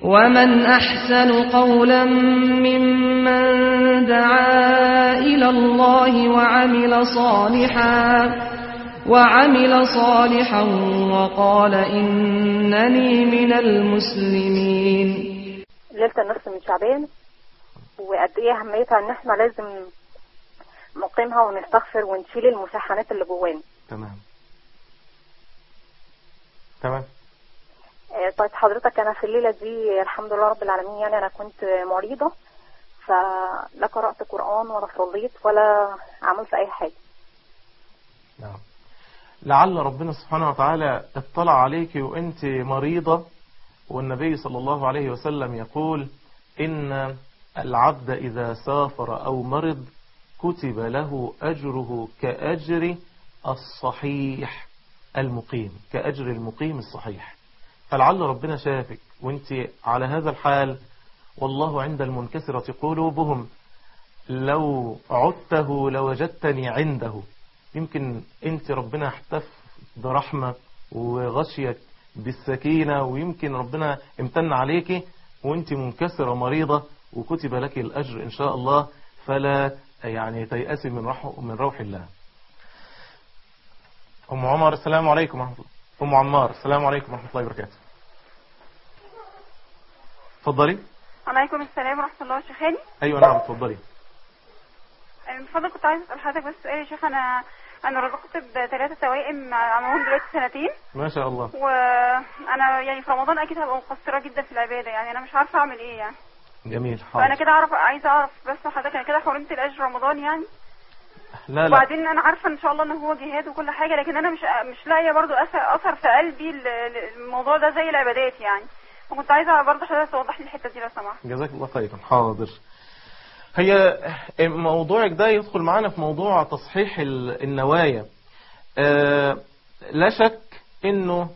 ومن أحسن قولا ممن دعا إلى الله وعمل صالحا وقال إنني من المسلمين. ليلة النصف من شعبان وقد ايه اهميتها ان احنا لازم نقيمها ونستغفر ونشيل المشاحنات اللي جوانا. تمام. طيب حضرتك، انا في الليله دي الحمد لله رب العالمين، يعني انا كنت مريضه، فلا قرات قران ولا صليت ولا عملت اي حاجه. نعم. لعل ربنا سبحانه وتعالى اطلع عليك وانت مريضه، والنبي صلى الله عليه وسلم يقول ان العبد اذا سافر او مرض كتب له اجره كاجر الصحيح المقيم، كاجر المقيم الصحيح. فلعل ربنا شافك وانت على هذا الحال، والله عند المنكسرة قلوبهم لو عدته لوجدتني عنده. يمكن انت ربنا احتف برحمة وغشيك بالسكينة، ويمكن ربنا امتن عليك وانت منكسرة مريضة وكتب لك الأجر إن شاء الله. فلا يعني تيأسي من روح الله. أم عمر السلام عليكم ورحمة الله. أم عمار السلام عليكم ورحمة الله وبركاته. اتفضلي. عليكم السلام ورحمة الله. شيخاني؟ أيوة نعم اتفضلي. من فضلك كنت عايزة أسأل حضرتك بس يا شيخ، أنا رزقت ب3 توائم عمرهم دلوقتي 2 سنين ما شاء الله. وأنا يعني في رمضان أكيد هبقى مقصرة جدا في العبادة، يعني أنا مش عارفة أعمل إيه يعني. جميل. حاضر. فأنا كده عايزة أعرف بس حضرتك، أنا كده حرمت الأجر رمضان يعني. لا. وبعدين أنا عارفة إن شاء الله إن هو جهاد وكل حاجة، لكن أنا مش لاقية برضو أثر في قلبي الموضوع ده زي العبادات يعني. وكنت عايزة برضو حضرتك توضح لي الحتة دي لو سمحت. جزاك الله خيرا. حاضر. هي موضوعك ده يدخل معنا في موضوع تصحيح النوايا. لا شك انه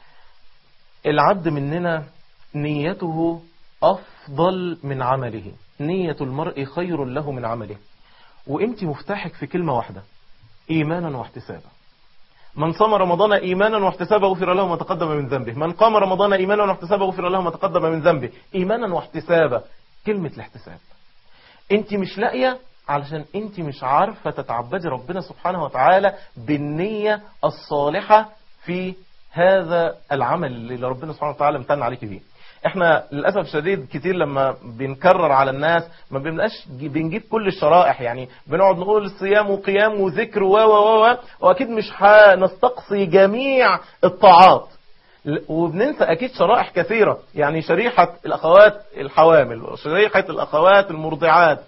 العبد مننا نيته افضل من عمله، نية المرء خير له من عمله. وانت مفتاحك في كلمة واحدة: ايمانا واحتسابا. من صام رمضان ايمانا واحتسابا غفر له ما تقدم من ذنبه، من قام رمضان ايمانا واحتسابا غفر له ما تقدم من ذنبه. ايمانا واحتسابا، كلمة الاحتساب. انت مش لاقيه علشان انت مش عارفة تتعبدي ربنا سبحانه وتعالى بالنية الصالحة في هذا العمل اللي ربنا سبحانه وتعالى امتن عليك بيه. احنا للأسف الشديد كتير لما بنكرر على الناس ما بنبقاش بنجيب كل الشرائح، يعني بنقعد نقول الصيام وقيام وذكر واكيد مش هنستقصي جميع الطاعات، وبننسى أكيد شرائح كثيرة، يعني شريحة الأخوات الحوامل، شريحة الأخوات المرضعات،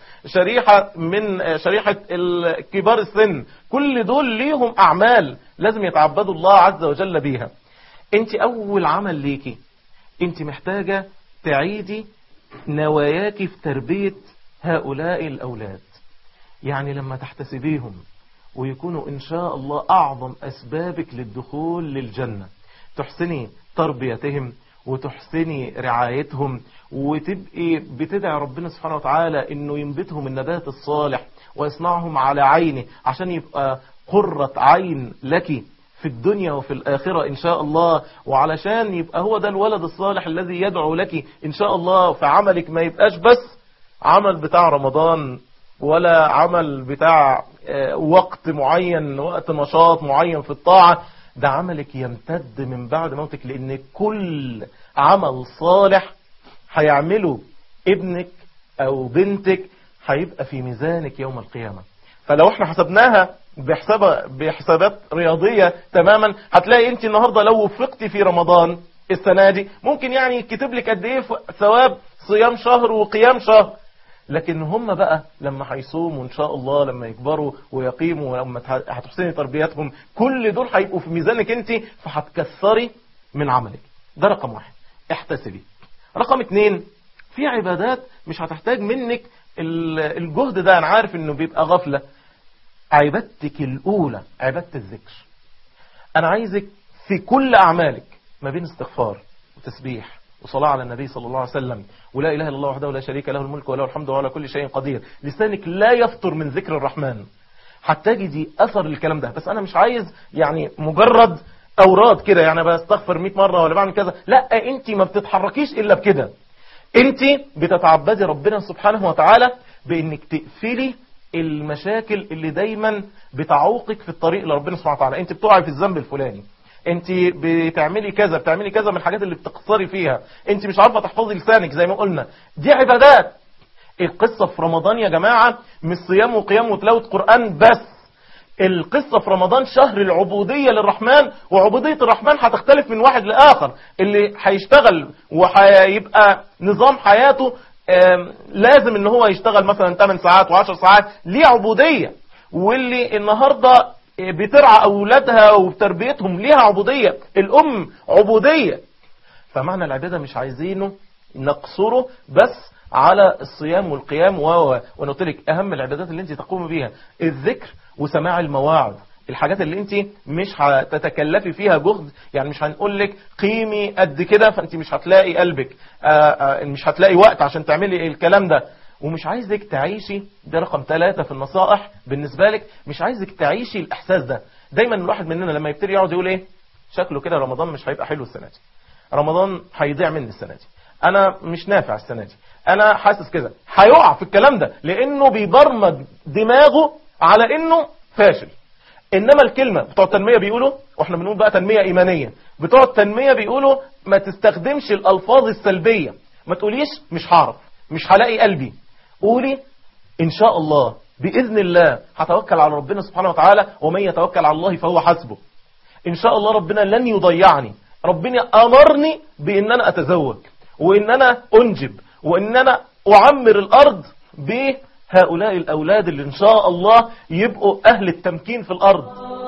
شريحة كبار السن، كل دول ليهم أعمال لازم يتعبدوا الله عز وجل بيها. انت أول عمل ليكي انت محتاجة تعيدي نواياكي في تربية هؤلاء الأولاد. يعني لما تحتسبيهم ويكونوا إن شاء الله أعظم أسبابك للدخول للجنة، تحسني تربيتهم وتحسني رعايتهم، وتبقي بتدعي ربنا سبحانه وتعالى انه ينبتهم النبات الصالح ويصنعهم على عينه عشان يبقى قرة عين لك في الدنيا وفي الآخرة إن شاء الله، وعلشان يبقى هو ده الولد الصالح الذي يدعو لك إن شاء الله. فعملك ما يبقاش بس عمل بتاع رمضان ولا عمل بتاع وقت معين، وقت نشاط معين في الطاعة، ده عملك يمتد من بعد موتك، لأن كل عمل صالح هيعمله ابنك أو بنتك هيبقى في ميزانك يوم القيامة. فلو احنا حسبناها بحسابات رياضية تماما، هتلاقي انت النهاردة لو وفقتي في رمضان السنة دي ممكن يعني يكتب لك قد ايه ثواب صيام شهر وقيام شهر. لكن هم بقى لما هيصوموا ان شاء الله، لما يكبروا ويقيموا، ولما هتحسني تربيتهم، كل دول هيبقوا في ميزانك انت، فهتكثري من عملك. ده رقم 1، احتسبي. رقم 2، في عبادات مش هتحتاج منك الجهد ده، انا عارف انه بيبقى غفلة. عبادتك الاولى عبادة الذكر. انا عايزك في كل اعمالك ما بين استغفار وتسبيح وصلاة على النبي صلى الله عليه وسلم ولا إله إلا الله وحده لا شريك له الملك وله الحمد وعلى كل شيء قدير، لسانك لا يفطر من ذكر الرحمن، هتجدي أثر الكلام ده. بس أنا مش عايز يعني مجرد أوراد كده، يعني بستغفر 100 مرة ولا بعمل كذا، لا، أنت ما بتتحركيش إلا بكده. انت بتتعبدي ربنا سبحانه وتعالى بانك تقفلي المشاكل اللي دايما بتعوقك في الطريق لربنا سبحانه وتعالى. انت بتقعي في الذنب الفلاني، انت بتعملي كذا من الحاجات اللي بتقصري فيها، انت مش عارفة تحفظي لسانك زي ما قلنا، دي عبادات. القصة في رمضان يا جماعة مش صيام وقيام وتلاوة قرآن بس، القصة في رمضان شهر العبودية للرحمن، وعبودية الرحمن هتختلف من واحد لآخر. اللي هيشتغل وهيبقى نظام حياته لازم ان هو يشتغل مثلا 8 ساعات و10 ساعات، ليه عبودية. واللي النهاردة بترعى أولادها وتربيتهم ليها عبودية، الأم عبودية. فمعنى العبادة مش عايزينه نقصره بس على الصيام والقيام وانا قلت لك اهم العبادات اللي انت تقومي بيها الذكر وسماع المواعظ، الحاجات اللي انت مش هتتكلفي فيها جهد. يعني مش هنقول لك قيمي قد كده فانت مش هتلاقي قلبك، مش هتلاقي وقت عشان تعملي الكلام ده. ومش عايزك تعيشي، ده رقم 3 في النصائح بالنسبة لك، مش عايزك تعيشي الإحساس ده. دايما الواحد مننا لما يبتدي يقعد يقول ايه، شكله كده رمضان مش هيبقى حلو السنة دي، رمضان هيضيع مني السنة دي، انا مش نافع السنة دي، انا حاسس كده، هيقع في الكلام ده لانه بيبرمج دماغه على انه فاشل. انما الكلمة بتوع التنمية بيقولوا، واحنا بنقول بقى تنمية ايمانية، بتوع التنمية بيقولوا ما تستخدمش الالفاظ السلبية، ما تقوليش مش هعرف، مش هلاقي قلبي، قولي ان شاء الله باذن الله هتوكل على ربنا سبحانه وتعالى، ومن يتوكل على الله فهو حسبه. ان شاء الله ربنا لن يضيعني، ربنا امرني بان انا اتزوج وان انا انجب وان انا اعمر الارض بهؤلاء الاولاد اللي ان شاء الله يبقوا اهل التمكين في الارض.